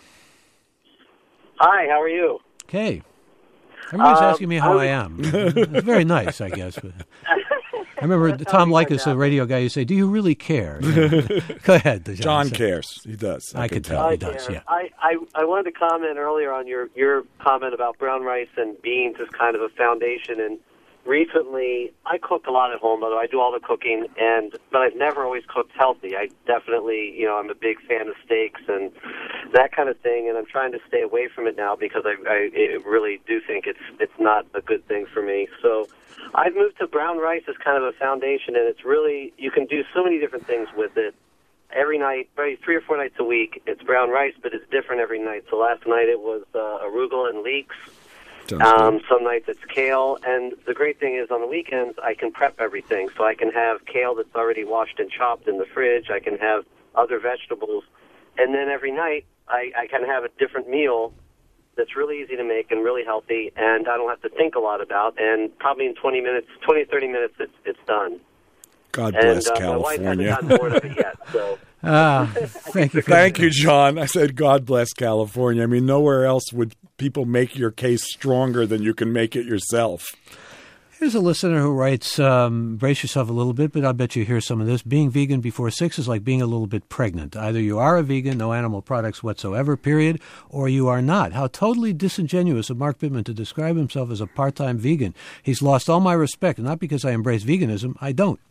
Hi, how are you? Okay. Everybody's um, asking me how I, was... I am. It's very nice, I guess. But I remember Tom Likas, a radio guy, you say, do you really care? Go ahead. John, John cares. He does. I, I can tell. tell. He does, yeah. I, I, I wanted to comment earlier on your, your comment about brown rice and beans as kind of a foundation. And recently, I cook a lot at home, although I do all the cooking, and but I've never always cooked healthy. I definitely, you know, I'm a big fan of steaks and that kind of thing, and I'm trying to stay away from it now because I, I it really do think it's it's not a good thing for me. So I've moved to brown rice as kind of a foundation, and it's really, you can do so many different things with it. Every night, probably three or four nights a week, it's brown rice, but it's different every night. So last night it was uh, arugula and leeks. Um, some nights it's kale, and the great thing is on the weekends I can prep everything. So I can have kale that's already washed and chopped in the fridge. I can have other vegetables, and then every night I, I can have a different meal that's really easy to make and really healthy, and I don't have to think a lot about. And probably in twenty minutes, twenty, thirty minutes, it's it's done. God bless and, uh, California. My wife hasn't gotten bored of it yet, so. Ah, thank you. Thank you, John. I said, God bless California. I mean, nowhere else would people make your case stronger than you can make it yourself. Here's a listener who writes, um, brace yourself a little bit, but I'll bet you hear some of this. Being vegan before six is like being a little bit pregnant. Either you are a vegan, no animal products whatsoever, period, or you are not. How totally disingenuous of Mark Bittman to describe himself as a part-time vegan. He's lost all my respect, and not because I embrace veganism. I don't.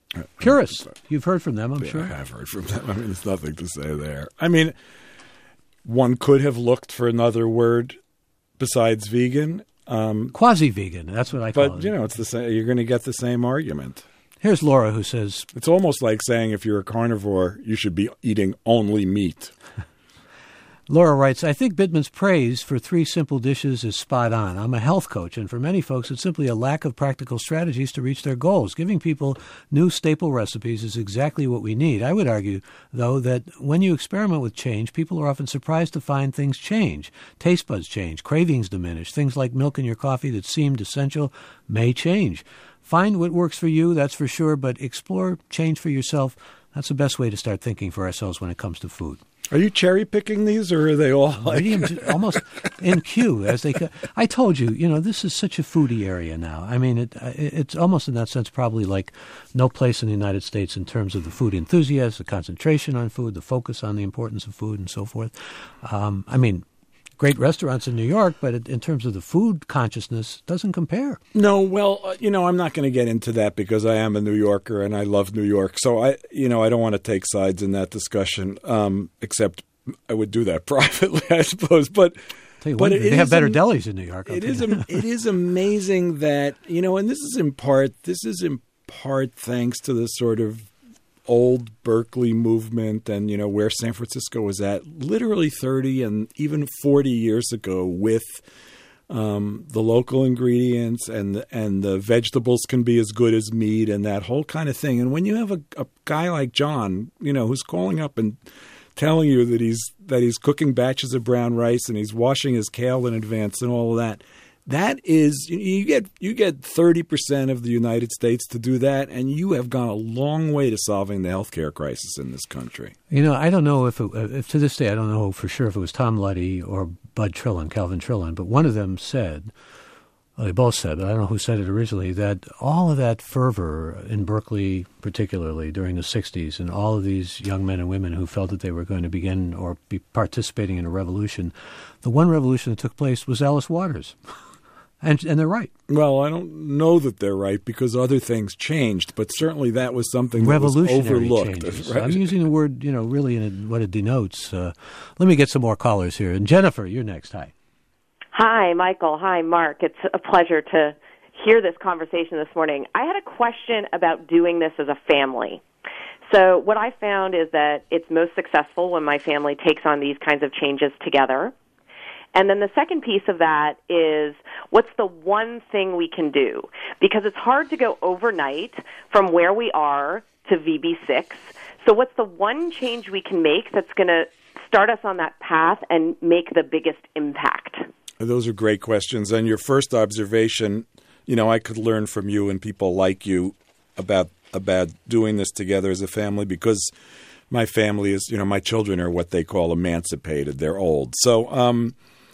Curious. You've heard from them, I'm yeah, sure. I have heard from them. I mean, there's nothing to say there. I mean, one could have looked for another word besides vegan. Um, Quasi-vegan, that's what I call but, it. But, you know, it's the same, you're going to get the same argument. Here's Laura who says... It's almost like saying if you're a carnivore, you should be eating only meat. Laura writes, I think Bittman's praise for three simple dishes is spot on. I'm a health coach, and for many folks, it's simply a lack of practical strategies to reach their goals. Giving people new staple recipes is exactly what we need. I would argue, though, that when you experiment with change, people are often surprised to find things change. Taste buds change, cravings diminish, things like milk in your coffee that seemed essential may change. Find what works for you, that's for sure, but explore change for yourself. That's the best way to start thinking for ourselves when it comes to food. Are you cherry picking these, or are they all like almost in queue as they? I told you, you know, this is such a foodie area now. I mean, it, it's almost in that sense probably like no place in the United States in terms of the food enthusiasts, the concentration on food, the focus on the importance of food, and so forth. Um, I mean, great restaurants in New York, but it, in terms of the food consciousness, doesn't compare. No, well, uh, you know, I'm not going to get into that because I am a New Yorker and I love New York. So I, you know, I don't want to take sides in that discussion. Um, except I would do that privately, I suppose. But Tell you but what, it, they it have better am- delis in New York. It okay. is. Am- it is amazing that, you know, and this is in part. This is in part thanks to the sort of old Berkeley movement and, you know, where San Francisco was at literally thirty and even forty years ago with um, the local ingredients and, and the vegetables can be as good as meat and that whole kind of thing. And when you have a, a guy like John, you know, who's calling up and telling you that he's that he's cooking batches of brown rice and he's washing his kale in advance and all of that, that is, you get you get thirty percent of the United States to do that, and you have gone a long way to solving the healthcare crisis in this country. You know, I don't know if, it, if to this day, I don't know for sure if it was Tom Luddy or Bud Trillin, Calvin Trillin, but one of them said, well, they both said, but I don't know who said it originally, that all of that fervor in Berkeley, particularly during the sixties, and all of these young men and women who felt that they were going to begin or be participating in a revolution, the one revolution that took place was Alice Waters. And and they're right. Well, I don't know that they're right because other things changed, but certainly that was something that was overlooked. Changes. Right? I'm using the word, you know, really in what it denotes. Uh, let me get some more callers here. And Jennifer, you're next. Hi. Hi, Michael. Hi, Mark. It's a pleasure to hear this conversation this morning. I had a question about doing this as a family. So what I found is that it's most successful when my family takes on these kinds of changes together. And then the second piece of that is, what's the one thing we can do? Because it's hard to go overnight from where we are to V B six. So what's the one change we can make that's going to start us on that path and make the biggest impact? Those are great questions. And your first observation, you know, I could learn from you and people like you about about doing this together as a family because my family is, you know, my children are what they call emancipated. They're old. So, um,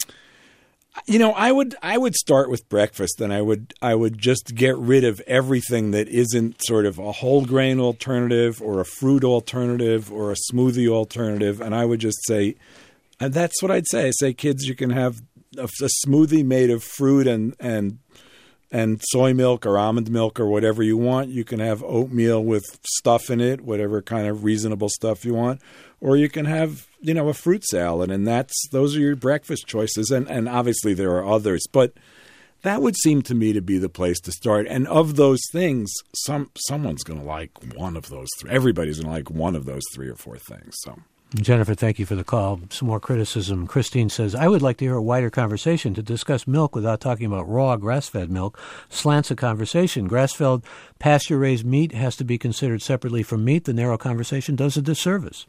you know, I would I would start with breakfast, and I would I would just get rid of everything that isn't sort of a whole grain alternative or a fruit alternative or a smoothie alternative, and I would just say, and that's what I'd say. I say, kids, you can have a, a smoothie made of fruit and and and soy milk or almond milk or whatever you want. You can have oatmeal with stuff in it, whatever kind of reasonable stuff you want. Or you can have, you know, a fruit salad, and that's those are your breakfast choices. And, and obviously there are others, but that would seem to me to be the place to start. And of those things, some someone's going to like one of those three. Everybody's going to like one of those three or four things. So, Jennifer, thank you for the call. Some more criticism. Christine says, I would like to hear a wider conversation. To discuss milk without talking about raw grass-fed milk slants a conversation. Grass-fed pasture-raised meat has to be considered separately from meat. The narrow conversation does a disservice.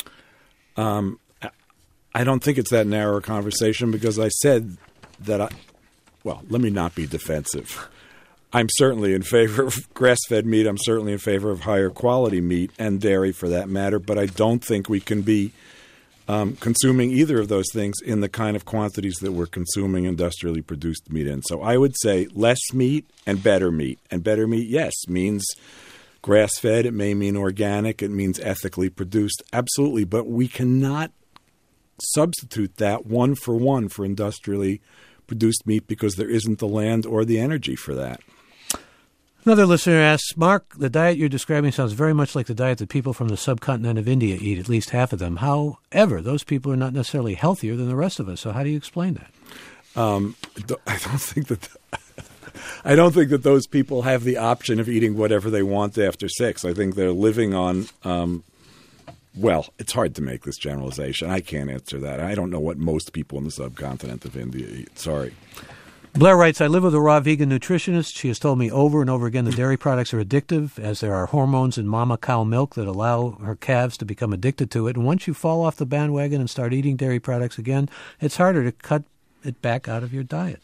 Um, I don't think it's that narrow a conversation because I said that I, well, let me not be defensive. I'm certainly in favor of grass-fed meat. I'm certainly in favor of higher quality meat and dairy for that matter, but I don't think we can be um, consuming either of those things in the kind of quantities that we're consuming industrially produced meat in. So I would say less meat and better meat. And better meat, yes, means grass-fed, it may mean organic, it means ethically produced, absolutely. But we cannot substitute that one for one for industrially produced meat because there isn't the land or the energy for that. Another listener asks, Mark, the diet you're describing sounds very much like the diet that people from the subcontinent of India eat, at least half of them. However, those people are not necessarily healthier than the rest of us. So how do you explain that? Um, I don't think that I don't think that those people have the option of eating whatever they want after six. I think they're living on, um, well, it's hard to make this generalization. I can't answer that. I don't know what most people in the subcontinent of India eat. Sorry. Blair writes, I live with a raw vegan nutritionist. She has told me over and over again that dairy products are addictive, as there are hormones in mama cow milk that allow her calves to become addicted to it. And once you fall off the bandwagon and start eating dairy products again, it's harder to cut it back out of your diet.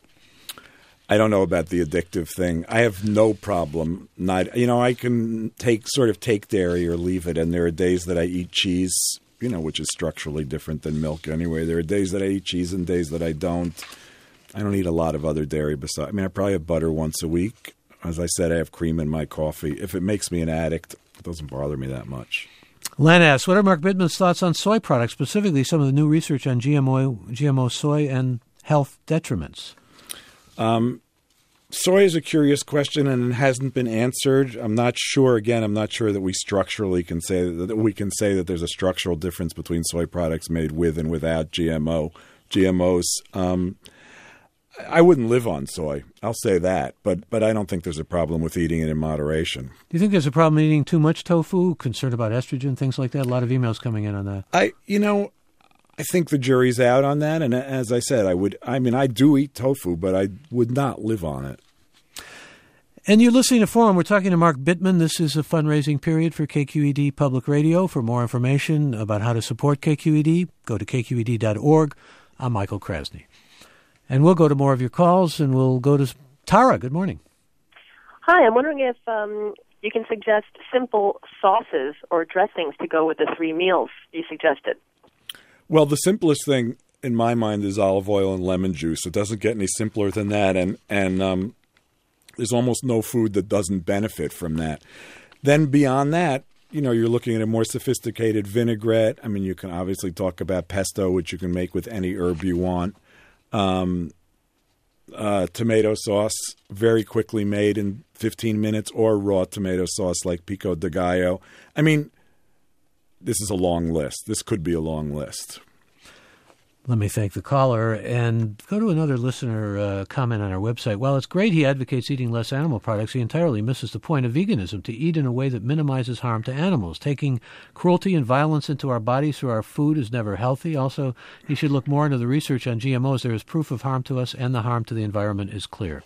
I don't know about the addictive thing. I have no problem not, you know, I can take sort of take dairy or leave it. And there are days that I eat cheese, you know, which is structurally different than milk anyway. There are days that I eat cheese and days that I don't. I don't eat a lot of other dairy besides. I mean, I probably have butter once a week. As I said, I have cream in my coffee. If it makes me an addict, it doesn't bother me that much. Len asks, what are Mark Bittman's thoughts on soy products, specifically some of the new research on G M O, G M O soy and health detriments? Um, soy is a curious question, and it hasn't been answered. I'm not sure. Again, I'm not sure that we structurally can say that we can say that there's a structural difference between soy products made with and without G M O, G M Os. Um, I wouldn't live on soy. I'll say that, but but I don't think there's a problem with eating it in moderation. Do you think there's a problem eating too much tofu? Concerned about estrogen, things like that. A lot of emails coming in on that. I, you know. I think the jury's out on that, and as I said, I would. I mean, I do eat tofu, but I would not live on it. And you're listening to Forum. We're talking to Mark Bittman. This is a fundraising period for K Q E D Public Radio. For more information about how to support K Q E D, go to K Q E D dot org. I'm Michael Krasny. And we'll go to more of your calls, and we'll go to Tara. Good morning. Hi, I'm wondering if um, you can suggest simple sauces or dressings to go with the three meals you suggested. Well, the simplest thing in my mind is olive oil and lemon juice. It doesn't get any simpler than that, and and um, there's almost no food that doesn't benefit from that. Then beyond that, you know, you're looking at a more sophisticated vinaigrette. I mean, you can obviously talk about pesto, which you can make with any herb you want. Um, uh, tomato sauce, very quickly made in fifteen minutes, or raw tomato sauce like pico de gallo. I mean, this is a long list. This could be a long list. Let me thank the caller and go to another listener uh, comment on our website. While it's great he advocates eating less animal products, he entirely misses the point of veganism, to eat in a way that minimizes harm to animals. Taking cruelty and violence into our bodies through our food is never healthy. Also, he should look more into the research on G M Os. There is proof of harm to us, and the harm to the environment is clear.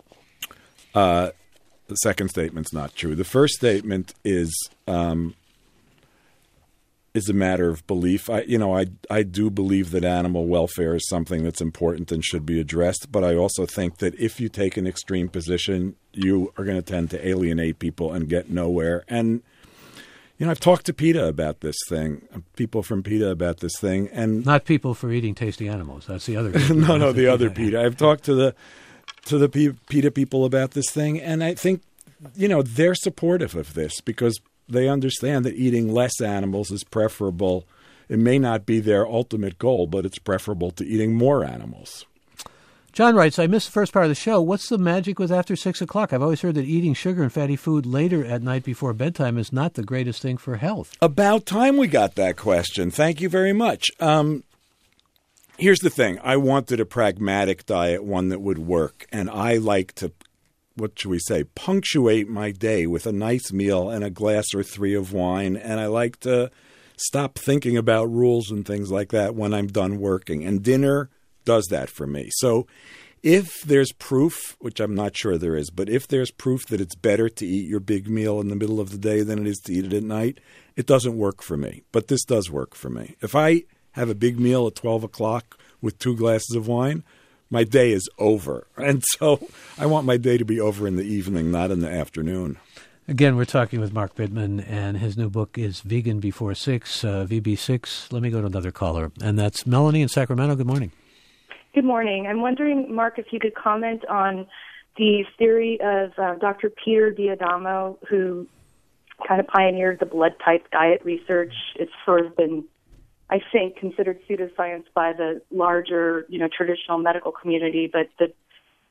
Uh, the second statement's not true. The first statement is... Um, is a matter of belief. I, you know, I I do believe that animal welfare is something that's important and should be addressed, but I also think that if you take an extreme position, you are going to tend to alienate people and get nowhere. And, you know, I've talked to PETA about this thing, people from PETA about this thing. And not people for eating tasty animals. That's the other No, no, the other PETA. I've talked to the to the PETA people about this thing, and I think, you know, they're supportive of this because they understand that eating less animals is preferable. It may not be their ultimate goal, but it's preferable to eating more animals. John writes, I missed the first part of the show. What's the magic with after six o'clock? I've always heard that eating sugar and fatty food later at night before bedtime is not the greatest thing for health. About time we got that question. Thank you very much. Um, here's the thing. I wanted a pragmatic diet, one that would work, and I like to what should we say, punctuate my day with a nice meal and a glass or three of wine. And I like to stop thinking about rules and things like that when I'm done working. And dinner does that for me. So if there's proof, which I'm not sure there is, but if there's proof that it's better to eat your big meal in the middle of the day than it is to eat it at night, it doesn't work for me. But this does work for me. If I have a big meal at twelve o'clock with two glasses of wine, my day is over. And so I want my day to be over in the evening, not in the afternoon. Again, we're talking with Mark Bittman, and his new book is Vegan Before Six, uh, V B six. Let me go to another caller, and that's Melanie in Sacramento. Good morning. Good morning. I'm wondering, Mark, if you could comment on the theory of uh, Doctor Peter D'Adamo, who kind of pioneered the blood type diet research. It's sort of been, I think, considered pseudoscience by the larger, you know, traditional medical community, but the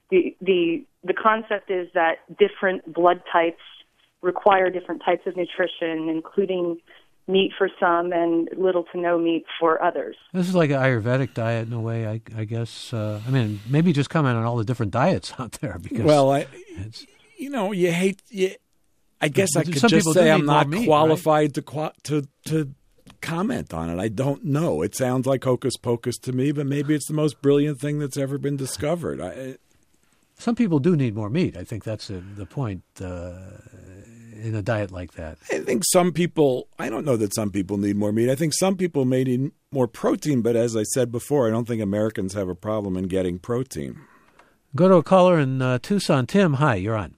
the the the concept is that different blood types require different types of nutrition, including meat for some and little to no meat for others. This is like an Ayurvedic diet in a way, I, I guess. Uh, I mean, maybe just comment on all the different diets out there. Because well, I, you know, you hate. You, I guess I could just say I'm not meat, qualified right? to qua- to to comment on it. I don't know. It sounds like hocus pocus to me, but maybe it's the most brilliant thing that's ever been discovered. I, Some people do need more meat. I think that's the, the point uh, in a diet like that. I think some people, I don't know that some people need more meat. I think some people may need more protein, but as I said before, I don't think Americans have a problem in getting protein. Go to a caller in uh, Tucson. Tim, hi, you're on.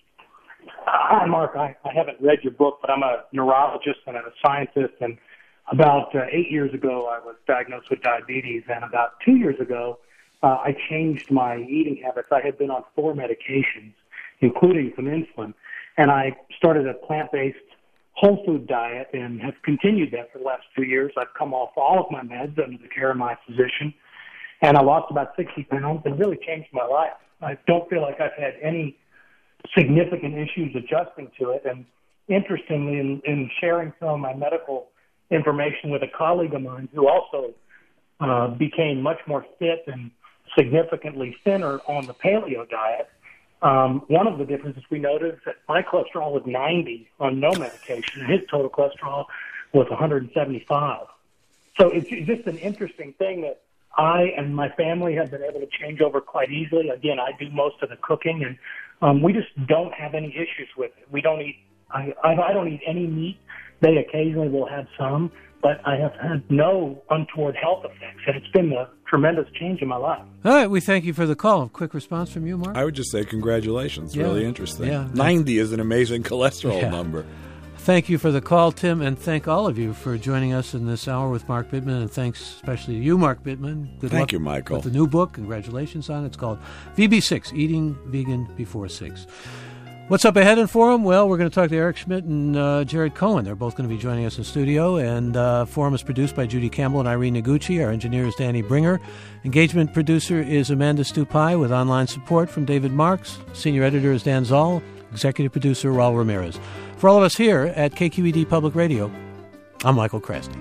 Hi, Mark. I, I haven't read your book, but I'm a neurologist and I'm a scientist. And about uh, eight years ago, I was diagnosed with diabetes. And about two years ago, uh, I changed my eating habits. I had been on four medications, including some insulin. And I started a plant-based whole food diet and have continued that for the last two years. I've come off all of my meds under the care of my physician. And I lost about sixty pounds and really changed my life. I don't feel like I've had any significant issues adjusting to it. And interestingly, in, in sharing some of my medical information with a colleague of mine who also uh, became much more fit and significantly thinner on the paleo diet, um, one of the differences we noticed that my cholesterol was ninety on no medication, and his total cholesterol was one hundred seventy-five. So it's just an interesting thing that I and my family have been able to change over quite easily. Again, I do most of the cooking, and um, we just don't have any issues with it. We don't eat. I, I don't eat any meat. They occasionally will have some, but I have had no untoward health effects, and it's been a tremendous change in my life. All right, we thank you for the call. Quick response from you, Mark? I would just say congratulations. Yeah. Really interesting. Yeah. ninety is an amazing cholesterol Yeah. number. Thank you for the call, Tim, and thank all of you for joining us in this hour with Mark Bittman, and thanks especially to you, Mark Bittman. Good Thank luck you, Michael. with the new book. Congratulations on it. It's called V B six, Eating Vegan Before six. What's up ahead in Forum? Well, we're going to talk to Eric Schmidt and uh, Jared Cohen. They're both going to be joining us in studio, and uh, Forum is produced by Judy Campbell and Irene Noguchi. Our engineer is Danny Bringer. Engagement producer is Amanda Stupai with online support from David Marks. Senior editor is Dan Zoll. Executive producer Raul Ramirez. For all of us here at K Q E D Public Radio, I'm Michael Krasny.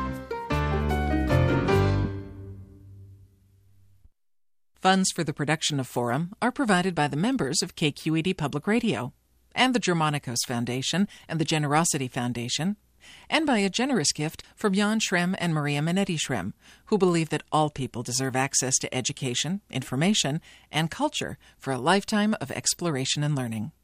Funds for the production of Forum are provided by the members of K Q E D Public Radio and the Germanicos Foundation and the Generosity Foundation, and by a generous gift from Jan Schrem and Maria Minetti Schrem, who believe that all people deserve access to education, information, and culture for a lifetime of exploration and learning.